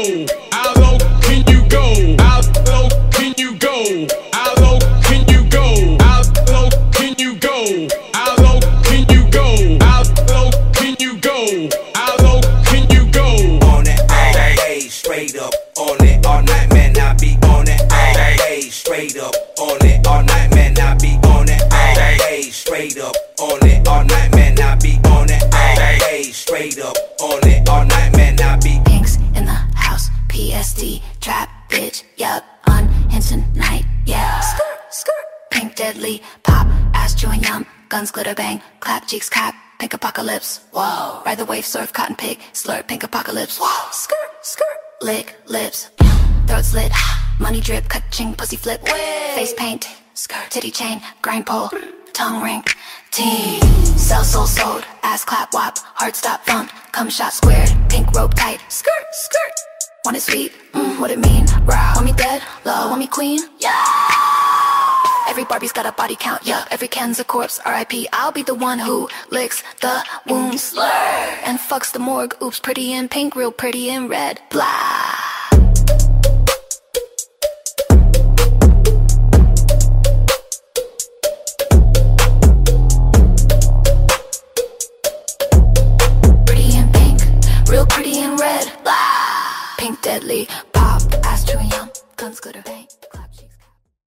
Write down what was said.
How low can you go? How low can you go? How low can you go? How low can you go? How low can you go? How low can you go? How low can you go? On it all day, straight up. On it all night, man, I be on it all day, straight up. On it all night, man, I be on it all day, straight up. On it all night, man, I be on it all day, straight up. On it all night, man, I be. Pinks in the house, PSD, trap bitch, yup. Unhinged tonight, yeah. Skirt, skirt. Pink deadly, pop, ass chewing yum. Guns glitter bang, clap cheeks clap. Pink apocalypse, whoa. Ride the wave, surf, cotton pig, slurp, pink apocalypse, whoa. Skirt, skirt. Lick lips, throat slit, money drip, cut ching, pussy flip, face paint, skirt, titty chain, grind pole, tongue ring, tea, sell soul sold, ass clap wop, heart stop thumped, cum shot squared, pink rope tight, skirt, skirt. Want it sweet? What it mean? Raw. Want me dead? Low. Want me queen? Yeah. Every Barbie's got a body count, yup. Every Ken's a corpse, R.I.P. I'll be the one who licks the wound, slur, and fucks the morgue. Oops, pretty in pink, real pretty in red, blah. Pretty in pink, real pretty in red, blah. Pink deadly,